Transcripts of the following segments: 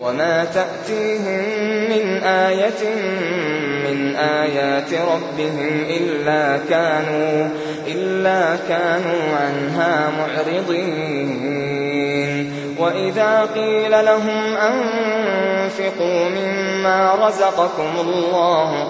وما تأتيهم من آية من آيات ربهم إلا كانوا عنها معرضين. وإذا قيل لهم أنفقوا مما رزقكم الله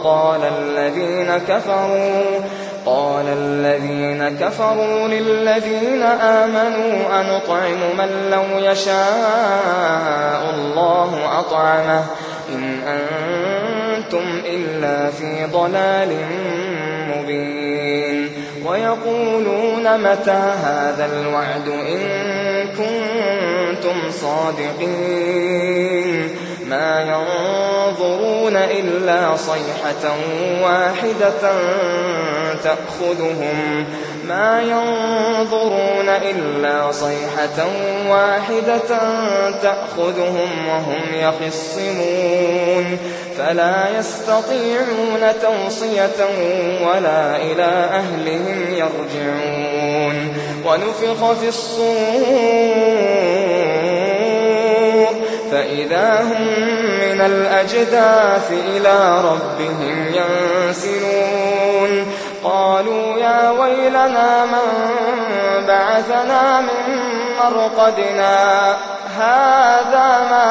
قال الذين كفروا للذين آمنوا أنطعم من لو يشاء الله أطعمه إن أنتم إلا في ضلال مبين. ويقولون متى هذا الوعد إن كنتم صادقين ما ينظرون إلا صيحة واحدة تأخذهم وهم يخصمون فلا يستطيعون توصية ولا إلى أهلهم يرجعون. ونفخ في الصور فإذا هم من الأجداث إلى ربهم ينسلون. قالوا يا ويلنا من بعثنا من مرقدنا هذا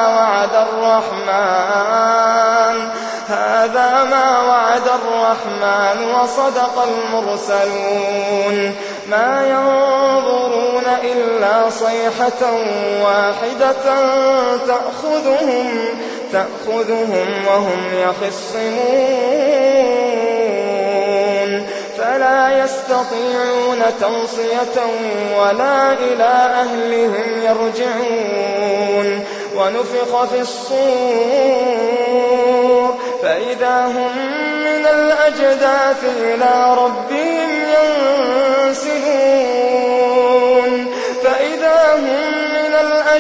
ما وعد الرحمن وصدق المرسلون. ما ينظرون إلا صيحة واحدة تأخذهم وهم يخصمون فلا يستطيعون توصية ولا إلى أهلهم يرجعون. ونفخ في الصور فإذا هم من الأجداث إلى ربهم ينسلون. فإذا هم من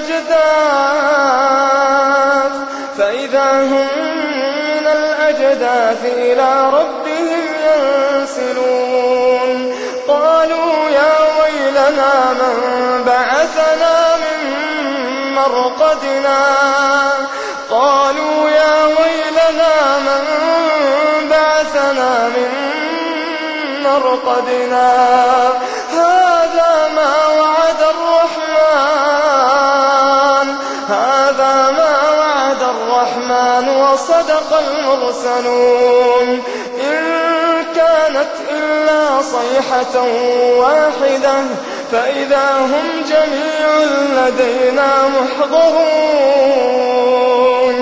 الأجداث إلى ربهم ينسلون. قالوا يا ويلنا من بعثنا من مرقدنا هذا ما وعد الرحمن وصدق المرسلون. إن كانت إلا صيحة واحدة فإذا هم جميع لدينا محضرون.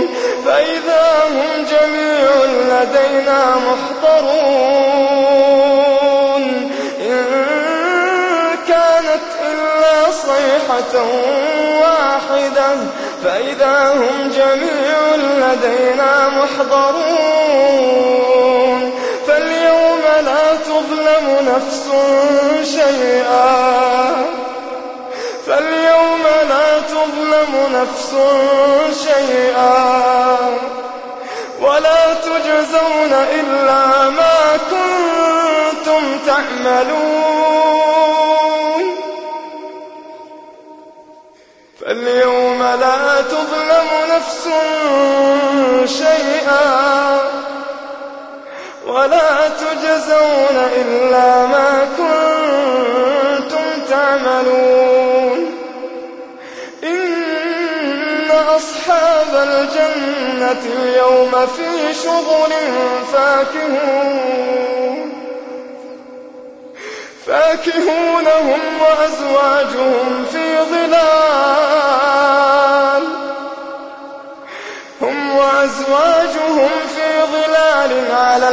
إن كانت إلا صيحة واحدة فإذا هم جميع لدينا محضرون. فاليوم لا تظلم نفس شيئا ولا تجزون إلا ما كنتم تعملون. فاليوم لا تظلم نفس شيئا ولا تجزون إلا ما كنتم تعملون. إن أصحاب الجنة اليوم في شغل فاكهون هم وأزواجهم في ظلال على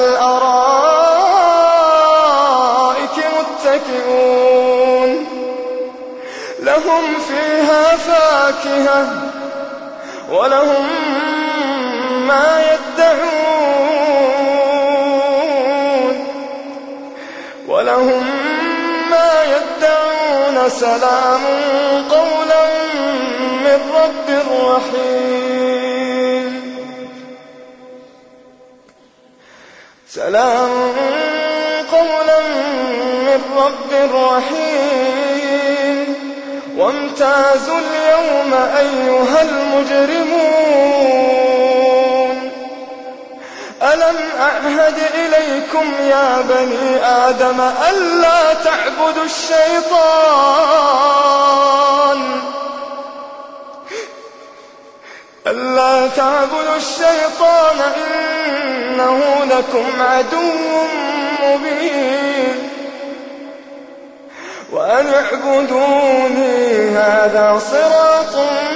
الأرائك متكئون. لهم فيها فاكهة ولهم ما يدعون سلام قولا من رب رحيم. سلام قولا من رب رحيم. وامتازوا اليوم أيها المجرمون أعهد إليكم يا بني آدم ألا تعبدوا الشيطان إنه لكم عدو مبين وأن اعبدوني هذا صراط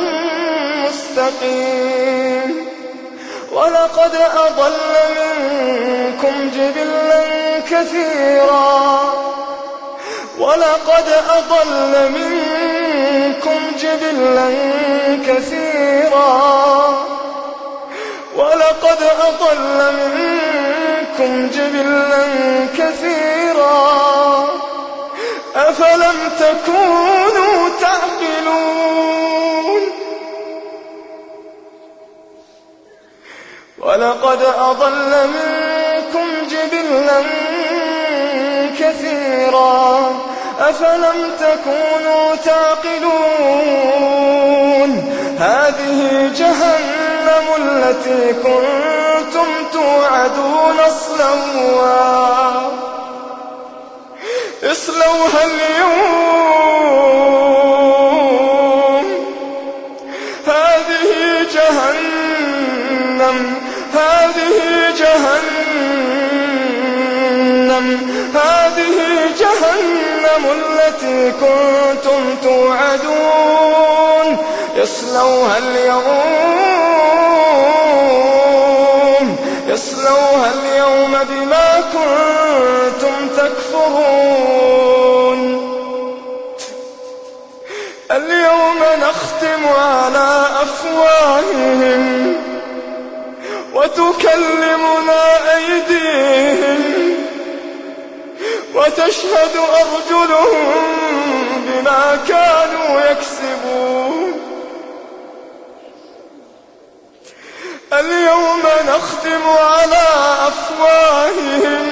مستقيم ولقد أضل منكم جبلا كثيرا أفلم تكونوا تعقلون ولقد أضل منكم جبلا كثيرا أفلم تكونوا تعقلون هذه جهنم التي كنتم توعدون اصلوها اليوم هذه جهنم التي كنتم توعدون يصلوها اليوم بما كنتم تكفرون اليوم نختم على أفواههم وتكلمنا أيديهم وتشهد أرجلهم بما كانوا يكسبون اليوم نختم على أفواههم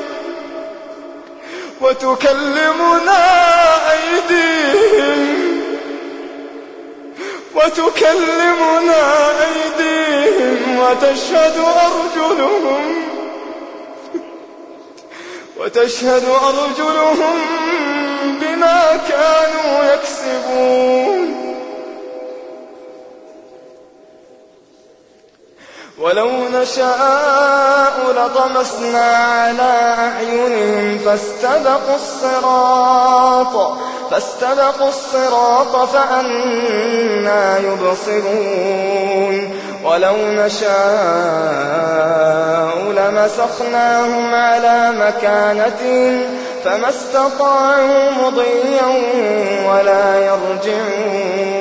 وتكلمنا أيديهم وتشهد أرجلهم بما كانوا يكسبون ولو نشاء لطمسنا على أعينهم فاستبقوا الصراط فأنى يبصرون ولو نشاء لمسخناهم على مكانتهم فما استطاعوا مضيا ولا يرجعون